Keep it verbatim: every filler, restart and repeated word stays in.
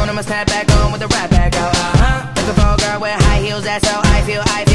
I'ma snap back on with the rap back out. Uh-huh. Looking for a girl with high heels, that's how I feel. I